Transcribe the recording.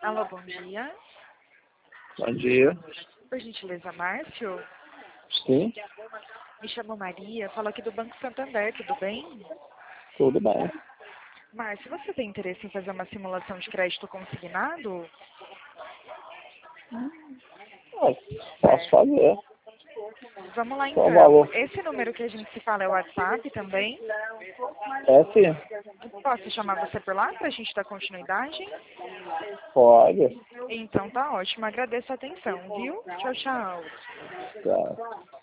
Alô, bom dia. Bom dia. Por gentileza, Márcio? Sim, Me chamo Maria, falo aqui do Banco Santander, tudo bem? tudo bem. Márcio, você tem interesse em fazer uma simulação de crédito consignado? Posso fazer. Vamos lá Qual o então. valor? Esse número que a gente se fala é o WhatsApp também? É sim. Posso chamar você por lá para a gente dar continuidade? Pode. Então tá ótimo, agradeço a atenção, viu? Tchau, tchau. Tá.